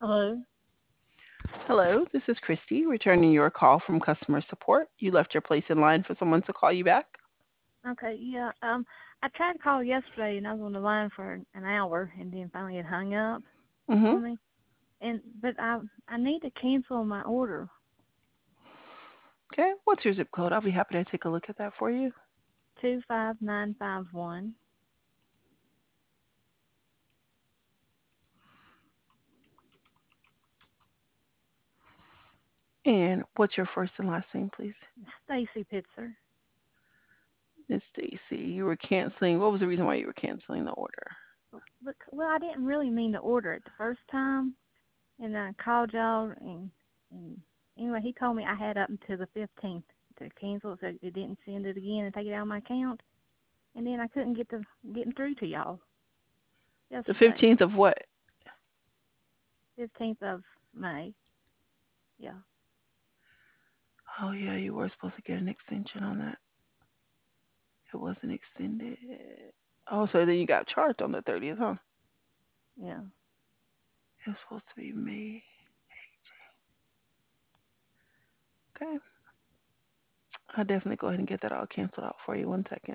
Hello. Hello, this is Christy, returning your call from customer support. You left your place in line for someone to call you back? Okay, yeah. I tried to call yesterday and I was on the line for an hour and then finally it hung up Mm-hmm. on me. But I need to cancel my order. Okay, what's your zip code? I'll be happy to take a look at that for you. 25951. And what's your first and last name, please? Stacy Pitzer. Miss Stacy, you were canceling. What was the reason why you were canceling the order? Look, well, I didn't really mean to order it the first time, and I called y'all, and anyway, he told me I had up until the 15th to cancel it, so it didn't send it again and take it out of my account. And then I couldn't getting through to y'all The yesterday, 15th of what? 15th of May. Yeah. Oh, yeah, you were supposed to get an extension on that. It wasn't extended. Oh, so then you got charged on the 30th, huh? Yeah. It was supposed to be May. Okay. I'll definitely go ahead and get that all canceled out for you. One second.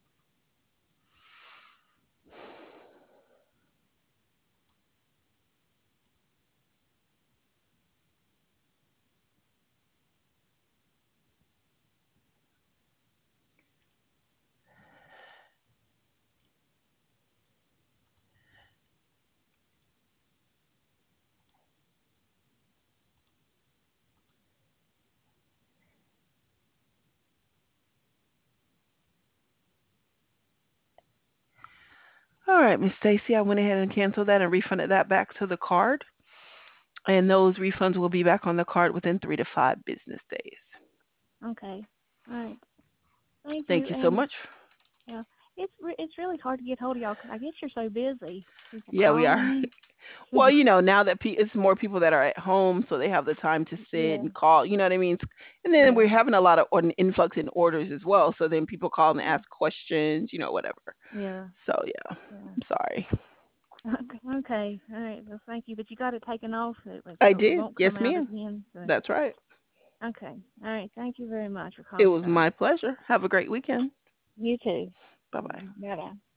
All right, Miss Stacy, I went ahead and canceled that and refunded that back to the card. And those refunds will be back on the card within 3 to 5 business days. Okay. All right. Thank you. Thank you so And much. yeah, it's really hard to get hold of y'all because I guess you're so busy. People Yeah, we calling are. me. Well, now that it's more people that are at home, so they have the time to sit Yeah. and call. You know what I mean? And then we're Yeah. having a lot of an influx in orders as well. So then people call and Yeah. ask questions. Whatever. Yeah. So yeah, Yeah. I'm sorry. Okay. Okay. All right. Well, thank you. But you got it taken off I so it did. won't Yes, come out ma'am. again. So That's right. okay. All right. Thank you very much for It calling me was back. my pleasure. Have a great weekend. You too. Bye bye. Bye bye.